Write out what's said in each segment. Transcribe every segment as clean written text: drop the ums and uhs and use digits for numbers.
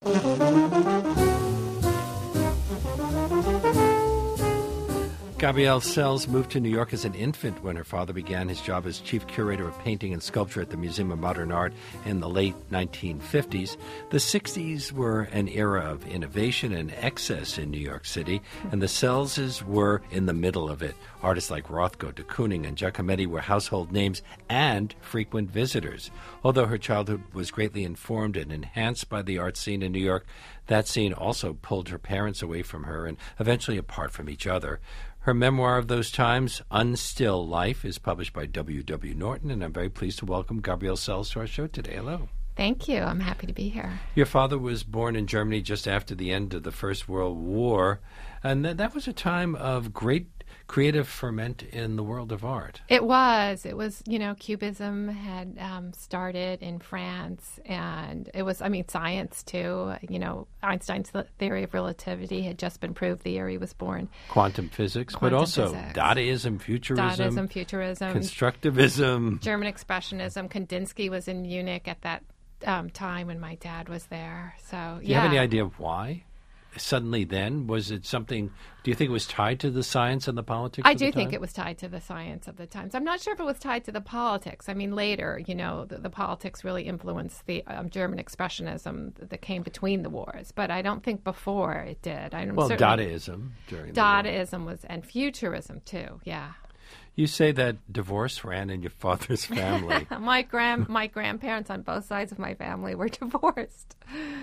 Gabrielle Sells moved to New York as an infant when her father began his job as chief curator of painting and sculpture at the Museum of Modern Art in the late 1950s. The 60s were an era of innovation and excess in New York City, and the Sellses were in the middle of it. Artists like Rothko, de Kooning, and Giacometti were household names and frequent visitors. Although her childhood was greatly informed and enhanced by the art scene in New York, that scene also pulled her parents away from her and eventually apart from each other. Her memoir of those times, Unstill Life, is published by W.W. Norton, and I'm very pleased to welcome Gabrielle Sells to our show today. Hello. Thank you. I'm happy to be here. Your father was born in Germany just after the end of the First World War, and that was a time of great creative ferment in the world of art. It was, Cubism had started in France, and it was, science too. Einstein's theory of relativity had just been proved the year he was born. Quantum physics, but also physics. Dadaism, Futurism. Constructivism. German Expressionism. Kandinsky was in Munich at that time when my dad was there. So, Do you have any idea why? Suddenly then? Was it something, do you think it was tied to the science and the politics I do think it was tied to the science of the times. I'm not sure if it was tied to the politics. Later, the politics really influenced the German Expressionism that came between the wars. But I don't think before it did. Dadaism during the war. Dadaism was, and Futurism too, yeah. You say that divorce ran in your father's family. My grandparents on both sides of my family were divorced.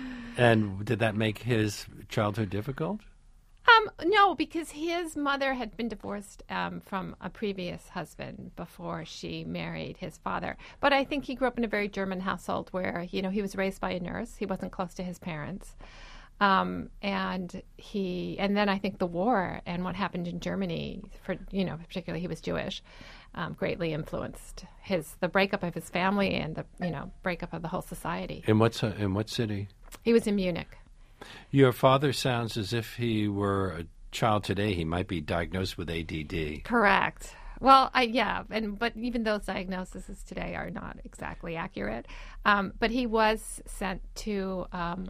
And did that make his childhood difficult? No, because his mother had been divorced from a previous husband before she married his father. But I think he grew up in a very German household where, he was raised by a nurse. He wasn't close to his parents. And then I think the war and what happened in Germany, particularly he was Jewish, greatly influenced the breakup of his family and the breakup of the whole society. In what city? He was in Munich. Your father sounds as if he were a child today. He might be diagnosed with ADD. Correct. Well, but even those diagnoses today are not exactly accurate. But he was sent to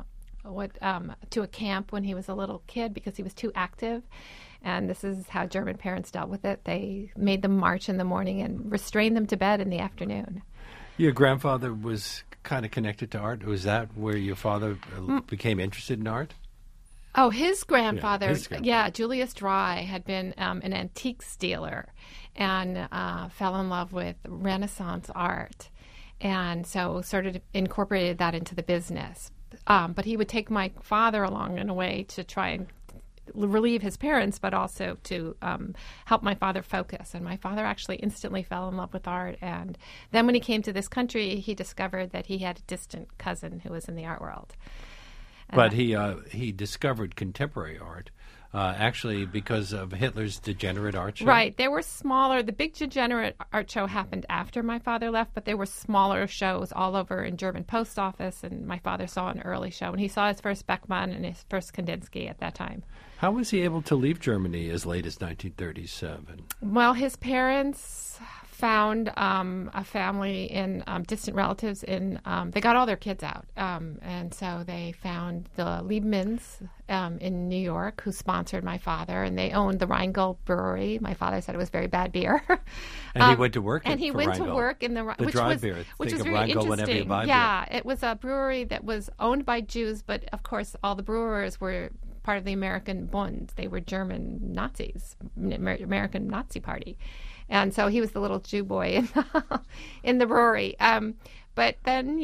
to a camp when he was a little kid because he was too active. And this is how German parents dealt with it. They made them march in the morning and restrained them to bed in the afternoon. Your grandfather was kind of connected to art. Was that where your father became interested in art? Oh, his grandfather, Julius Dry, had been an antiques dealer and fell in love with Renaissance art. And so sort of incorporated that into the business. But he would take my father along in a way to try and relieve his parents, but also to help my father focus. And my father actually instantly fell in love with art. And then when he came to this country, he discovered that he had a distant cousin who was in the art world. But he discovered contemporary art, actually because of Hitler's degenerate art show. Right. There were the big degenerate art show happened after my father left, but there were smaller shows all over in German post office, and my father saw an early show. And he saw his first Beckmann and his first Kandinsky at that time. How was he able to leave Germany as late as 1937? Well, his parents found a family in distant relatives in they got all their kids out, and so they found the Liebmans in New York, who sponsored my father, and they owned the Rheingold Brewery. My father said it was very bad beer. And he went to work and he went Rheingold. To work in the dry beer. Which was very Rheingold interesting. Yeah, it was a brewery that was owned by Jews, but of course all the brewers were part of the American Bund. They were German Nazis, American Nazi Party. And so he was the little Jew boy in the brewery. But then,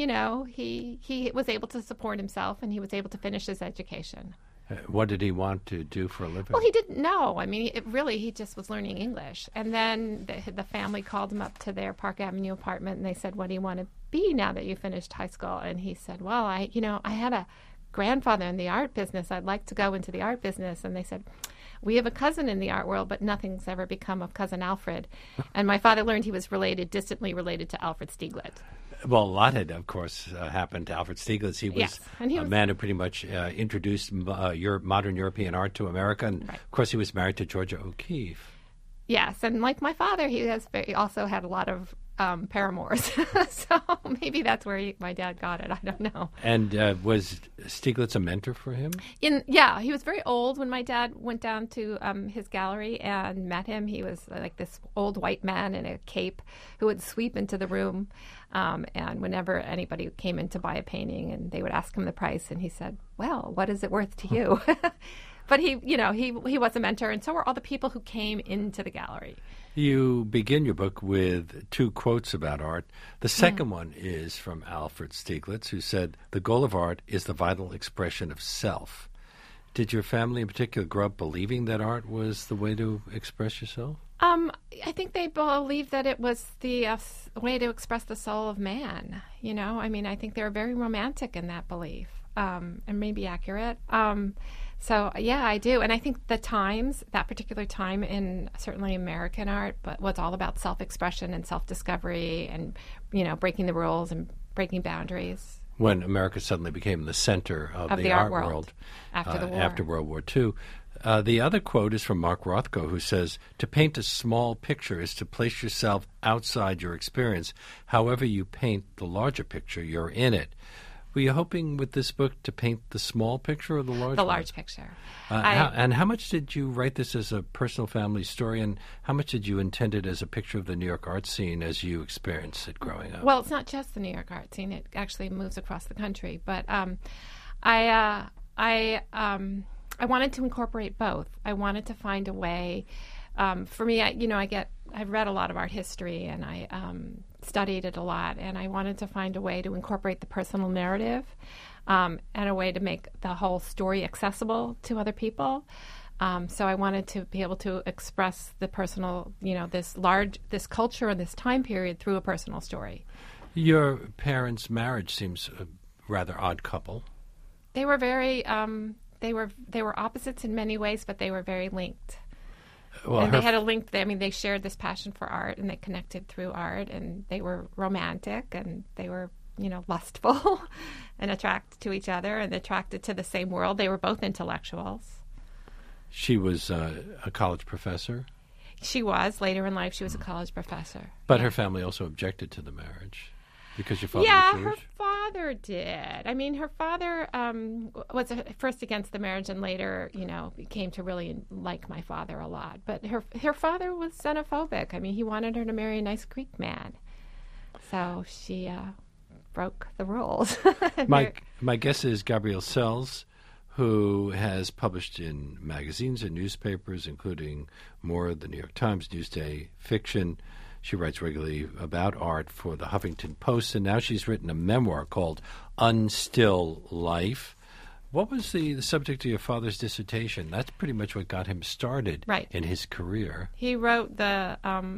he was able to support himself, and he was able to finish his education. What did he want to do for a living? Well, he didn't know. He just was learning English. And then the family called him up to their Park Avenue apartment, and they said, "What do you want to be now that you finished high school?" And he said, "Well, I had a grandfather in the art business. I'd like to go into the art business." And they said, "We have a cousin in the art world, but nothing's ever become of Cousin Alfred." And my father learned he was distantly related to Alfred Stieglitz. Well, a lot had, of course, happened to Alfred Stieglitz. He was a man who pretty much introduced modern European art to America. And, of course, he was married to Georgia O'Keeffe. Yes, and like my father, he also had a lot of paramours. So maybe that's where my dad got it. I don't know. And was Stieglitz a mentor for him? Yeah, he was very old when my dad went down to his gallery and met him. He was like this old white man in a cape who would sweep into the room. And whenever anybody came in to buy a painting, and they would ask him the price, and he said, "Well, what is it worth to you?" But he was a mentor, and so were all the people who came into the gallery. You begin your book with 2 quotes about art. The second one is from Alfred Stieglitz, who said, "The goal of art is the vital expression of self." Did your family in particular grow up believing that art was the way to express yourself? I think they believed that it was the way to express the soul of man. I think they were very romantic in that belief, and maybe accurate. So, yeah, I do. And I think that particular time in certainly American art, but was all about self-expression and self-discovery and, breaking the rules and breaking boundaries. When America suddenly became the center of the art world after the war. After World War II. The other quote is from Mark Rothko, who says, "To paint a small picture is to place yourself outside your experience. However you paint the larger picture, you're in it." Were you hoping with this book to paint the small picture or the large? The large picture. And how much did you write this as a personal family story, and how much did you intend it as a picture of the New York art scene as you experienced it growing up? Well, it's not just the New York art scene. It actually moves across the country. But I wanted to incorporate both. I wanted to find a way. For me, I've read a lot of art history, and I studied it a lot, and I wanted to find a way to incorporate the personal narrative and a way to make the whole story accessible to other people. So I wanted to be able to express the personal, this culture and this time period through a personal story. Your parents' marriage seems a rather odd couple. They were very, they were opposites in many ways, but they were very linked. Well, and they had a link. They shared this passion for art, and they connected through art, and they were romantic, and they were, lustful and attracted to each other and attracted to the same world. They were both intellectuals. She was a college professor? She was. Later in life, she was a college professor. But her family also objected to the marriage because your father was Jewish? Yeah, her father did. Her father was first against the marriage and later, came to really like my father a lot. But her father was xenophobic. He wanted her to marry a nice Greek man. So she broke the rules. My guess is Gabrielle Sells, who has published in magazines and newspapers, including more the New York Times, Newsday Fiction. She writes regularly about art for the Huffington Post, and now she's written a memoir called Unstill Life. What was the subject of your father's dissertation? That's pretty much what got him started in his career. He wrote the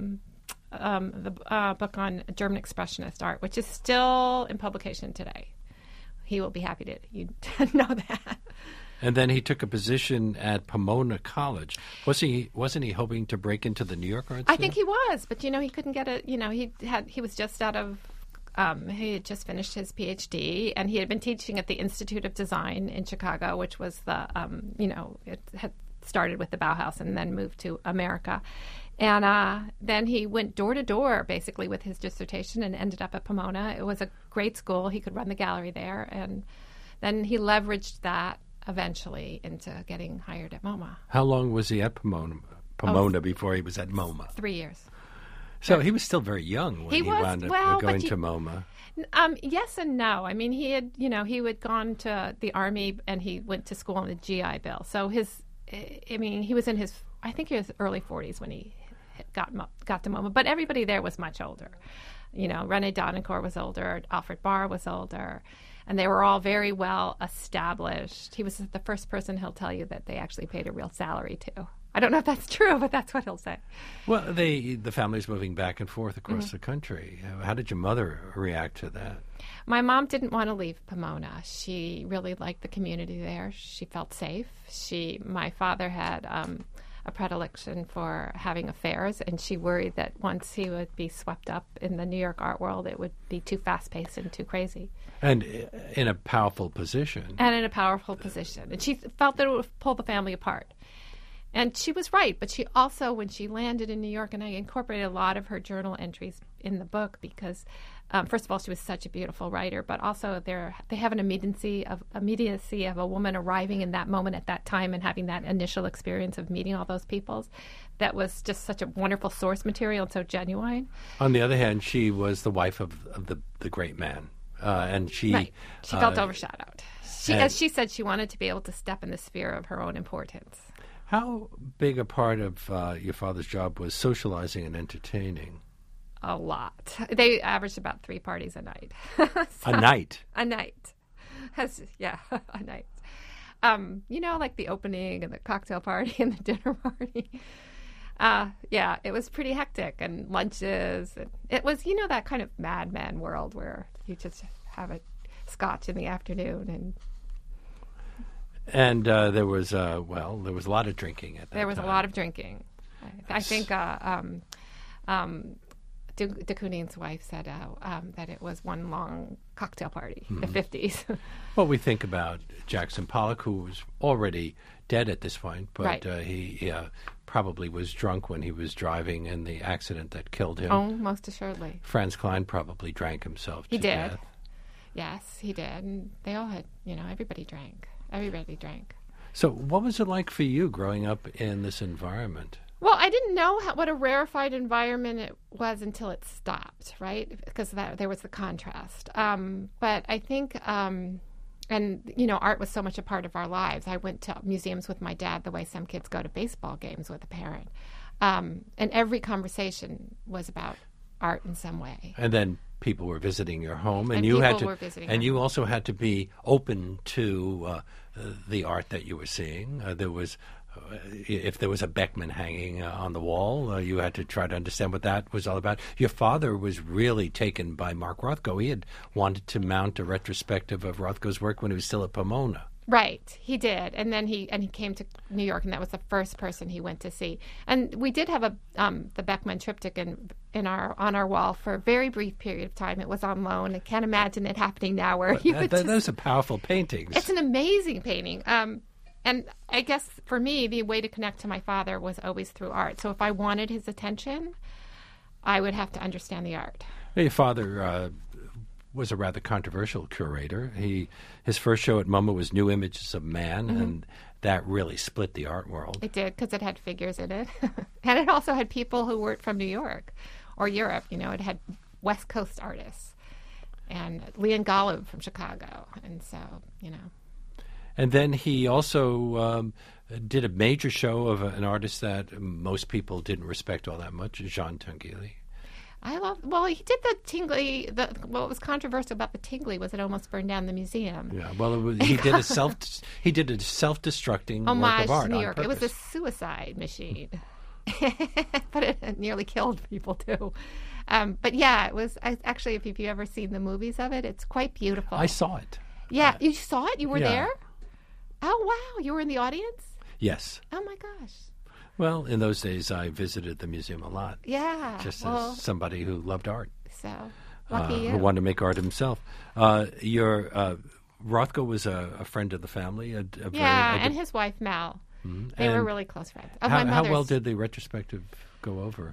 book on German Expressionist art, which is still in publication today. He will be happy to know that. And then he took a position at Pomona College. Wasn't he hoping to break into the New York art scene? I think he was, but he couldn't get it. He was just out of. He had just finished his PhD, and he had been teaching at the Institute of Design in Chicago, which was the it had started with the Bauhaus and then moved to America. And then he went door to door, basically, with his dissertation and ended up at Pomona. It was a great school. He could run the gallery there. And then he leveraged that eventually into getting hired at MoMA. How long was he at Pomona before he was at MoMA? 3 years. So he was still very young when he wound up going to MoMA. Yes and no. He had, he had gone to the Army and he went to school on the GI Bill. So he was in his, I think he was early 40s when he got to MoMA. But everybody there was much older. René Donencourt was older, Alfred Barr was older, and they were all very well established. He was the first person he'll tell you that they actually paid a real salary to. I don't know if that's true, but that's what he'll say. Well, the family's moving back and forth across the country. How did your mother react to that? My mom didn't want to leave Pomona. She really liked the community there. She felt safe. My father had a predilection for having affairs, and she worried that once he would be swept up in the New York art world, it would be too fast-paced and too crazy. And in a powerful position. And she felt that it would pull the family apart. And she was right, but she also, when she landed in New York, and I incorporated a lot of her journal entries in the book because, first of all, she was such a beautiful writer, but also they have an immediacy of a woman arriving in that moment at that time and having that initial experience of meeting all those people. That was just such a wonderful source material and so genuine. On the other hand, she was the wife of the great man, and she felt overshadowed. As she said, she wanted to be able to step in the sphere of her own importance. How big a part of your father's job was socializing and entertaining? A lot. They averaged about 3 parties a night. A night? A night. A night. Like the opening and the cocktail party and the dinner party. It was pretty hectic, and lunches. And it was, that kind of Mad Men world where you just have a scotch in the afternoon And there was a lot of drinking at that time. There was a lot of drinking. I think de Kooning's wife said that it was one long cocktail party, the 50s. Well, we think about Jackson Pollock, who was already dead at this point, but right. He probably was drunk when he was driving in the accident that killed him. Oh, most assuredly. Franz Klein probably drank himself to death. Yes, he did. And they all had, everybody drank. Everybody drank. So what was it like for you growing up in this environment? Well, I didn't know what a rarefied environment it was until it stopped, right? Because there was the contrast. But I think, art was so much a part of our lives. I went to museums with my dad the way some kids go to baseball games with a parent. And every conversation was about art in some way. And then people were visiting your home, and you also had to be open to the art that you were seeing. If there was a Beckman hanging on the wall, you had to try to understand what that was all about. Your father was really taken by Mark Rothko. He had wanted to mount a retrospective of Rothko's work when he was still at Pomona. Right, he did, and then he came to New York, and that was the first person he went to see. And we did have the Beckman triptych on our wall for a very brief period of time. It was on loan. I can't imagine it happening now. Those are powerful paintings. It's an amazing painting. And I guess for me, the way to connect to my father was always through art. So if I wanted his attention, I would have to understand the art. Your father was a rather controversial curator. His first show at MoMA was New Images of Man, and that really split the art world. It did, because it had figures in it. And it also had people who weren't from New York or Europe. It had West Coast artists and Leon Golub from Chicago. And so, And then he also did a major show of an artist that most people didn't respect all that much, Jean Tinguely. He did the Tinguely. What was controversial about the Tinguely was it almost burned down the museum. Yeah, he did a self-destructing work of art to New York. on purpose. It was a suicide machine, but it nearly killed people too. But yeah, it was actually. If you've ever seen the movies of it, it's quite beautiful. I saw it. Yeah, you saw it. You were there. Oh wow, you were in the audience. Yes. Oh my gosh. Well, in those days, I visited the museum a lot. Yeah. Just as somebody who loved art. So, lucky you. Who wanted to make art himself. Rothko was a friend of the family. And his wife, Mal. Mm-hmm. They were really close friends. How well did the retrospective go over?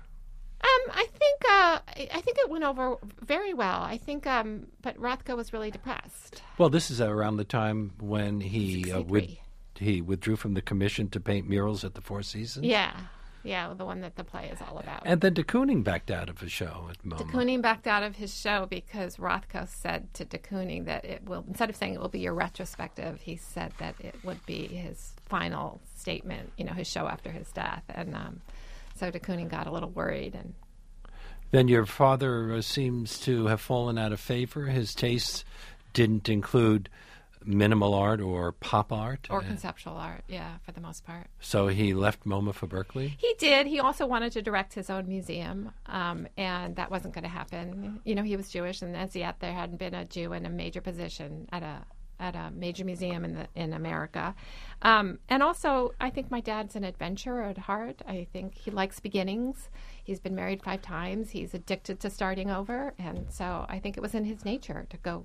I think it went over very well. I think, but Rothko was really depressed. Well, this is around the time when he withdrew from the commission to paint murals at the Four Seasons. Yeah, the one that the play is all about. And then de Kooning backed out of his show at MoMA. De Kooning backed out of his show because Rothko said to de Kooning that it will, instead of saying it will be your retrospective, he said that it would be his final statement, his show after his death. And so de Kooning got a little worried. And then your father seems to have fallen out of favor. His tastes didn't include minimal art or pop art? Or conceptual art, for the most part. So he left MoMA for Berkeley? He did. He also wanted to direct his own museum, and that wasn't going to happen. He was Jewish, and as yet there hadn't been a Jew in a major position at a major museum in America. And also, I think my dad's an adventurer at heart. I think he likes beginnings. He's been married 5 times. He's addicted to starting over, and so I think it was in his nature to go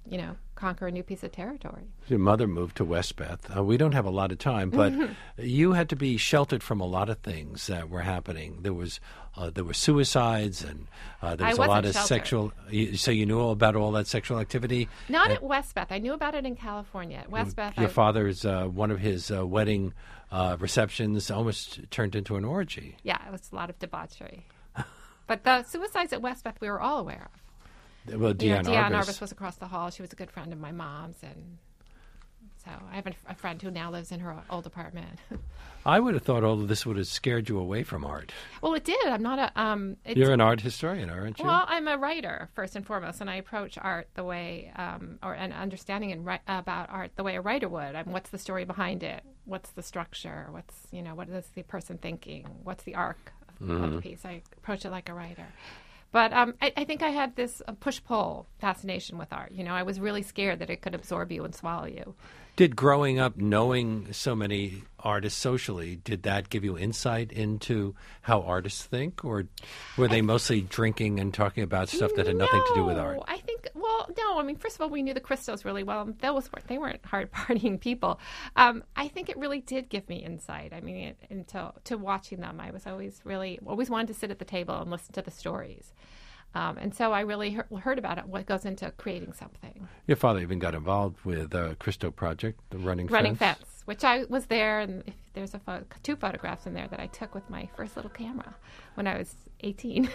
conquer a new piece of territory. Your mother moved to Westbeth. We don't have a lot of time, but you had to be sheltered from a lot of things that were happening. There were suicides, and there was a lot of sexual. So you knew all about all that sexual activity. Not at Westbeth. I knew about it in California. At Westbeth, your father's one of his wedding receptions almost turned into an orgy. Yeah, it was a lot of debauchery. But the suicides at Westbeth, we were all aware of. Well, Deanne Arbus was across the hall. She was a good friend of my mom's, and so I have a friend who now lives in her old apartment. I would have thought all of this would have scared you away from art. Well, it did. I'm not a. You're an art historian, aren't you? Well, I'm a writer first and foremost, and I approach art the way, or an understanding about art the way a writer would. What's the story behind it? What's the structure? What is the person thinking? What's the arc of the piece? I approach it like a writer. But I think I had this push-pull fascination with art. I was really scared that it could absorb you and swallow you. Did growing up knowing so many artists socially, did that give you insight into how artists think? Or were they mostly drinking and talking about stuff that had nothing to do with art? No. I mean, first of all, we knew the Christos really well. They weren't hard-partying people. I think it really did give me insight. I mean, to watching them, I was always wanted to sit at the table and listen to the stories. And so I really heard about it, what goes into creating something. Your father even got involved with the Christo Project, the Running Fence, which I was there, and there's two photographs in there that I took with my first little camera when I was 18.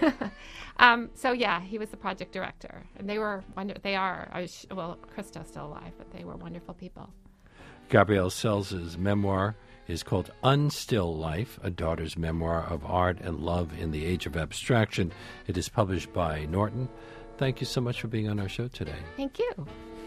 So yeah, he was the project director, and they were Christo's still alive, but they were wonderful people. Gabrielle Sells' memoir is called Unstill Life, a daughter's memoir of art and love in the age of abstraction. It is published by Norton. Thank you so much for being on our show today. Thank you.